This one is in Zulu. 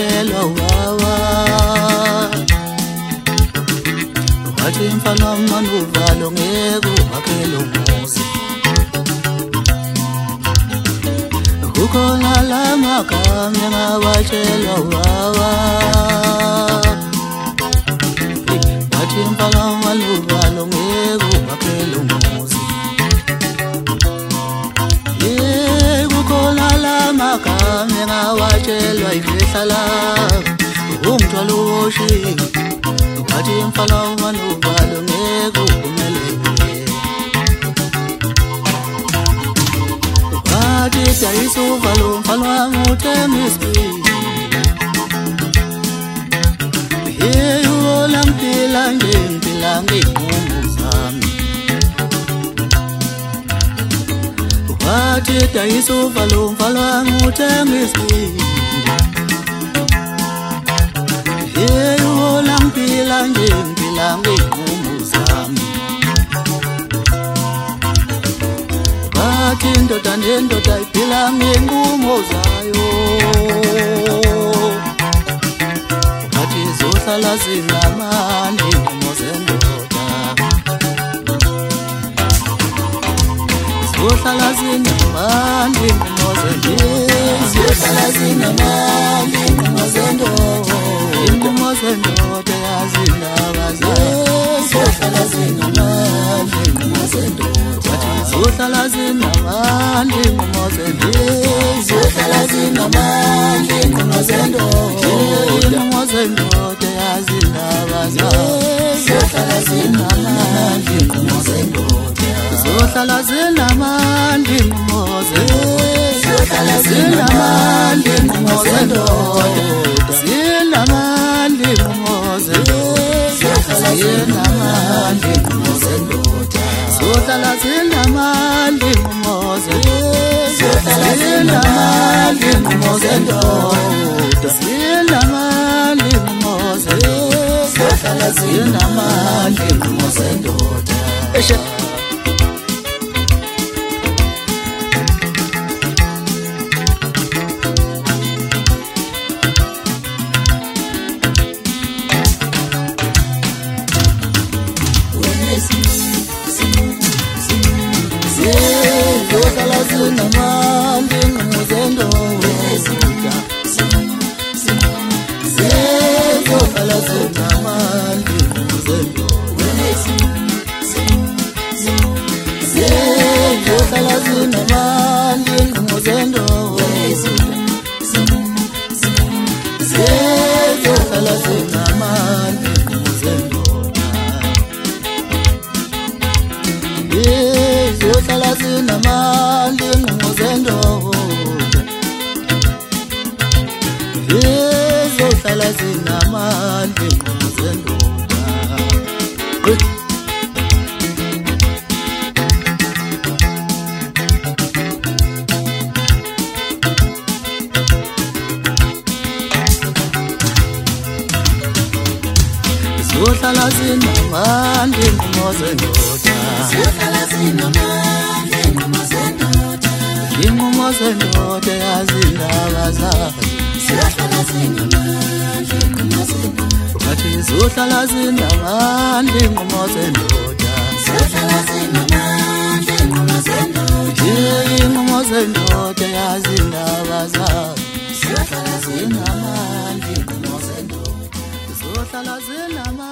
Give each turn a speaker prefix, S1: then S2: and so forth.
S1: wakhela wawa wathi mfana manuvalo ngeke wakhela umuzi kukhona la magama ngawatshela wawa wathi mfana manuvalo ngeke wakhela umuzi kukhona la magama ngawatshela ihlala umthwalo woshi wathi mfana manuvalo ngeke uphumelele wathi sayisuvalo mfana wami uthembisi yeyola mpila nje mpila ngey'nqumo zami wathi sayisuvalo mfana wami uthembisi yeyola mpila nje mpila ngey'nqumo zami wathi indoda nendoda iphila ngey'nqumo zayo wathi zohlala zinamandla iy'nqumo zendoda zohlala zinamandla iy'nqumo zendoda zohlala zinamandla iy'nqumo zendoda iy'nqumo zendoda yazindaba zayo zohlala zinamandla iy'nqumo zendoda zohlala zinamandla iy'nqumo zendoda zohlala zinamandla iy'nqumo zendoda iy'nqumo zendoda yazindaba zayo zohlala zinamandla iy'nqumo zendoda zohlala zinamandla iy'nqumo zendoda zohlala zinamandla iy'nqumo zendoda zinamandla iy'nqumo zendoda zinamandla iy'nqumo zendoda zohlala zinamandla iy'nqumo zendoda zinamandla iy'nqumo zendoda zinamandla iy'nqumo zendoda zinamandla iy'nqumo zendoda zohlala zinamandla iy'nqumo zendoda zohlala zinamandla iy'nqumo zendoda zohlala zinamandla iy'nqumo zendoda zohlala zinamandla iy'nqumo zendoda zohlala zinamandla iy'nqumo zendoda zohlala zinamandla iy'nqumo zendoda zohlala zinamandla iy'nqumo zendoda zohlala zinamandla iy'nqumo zendoda iy'nqumo zendoda yazindaba zayo zohlala zinamandla iy'nqumo zendoda wathi zohlala zinamandla iy'nqumo zendoda zohlala zinamandla iy'nqumo zendoda iy'nqumo zendoda yazindaba zayo zohlala zinamandla iy'nqumo zendoda zohlala zinamandla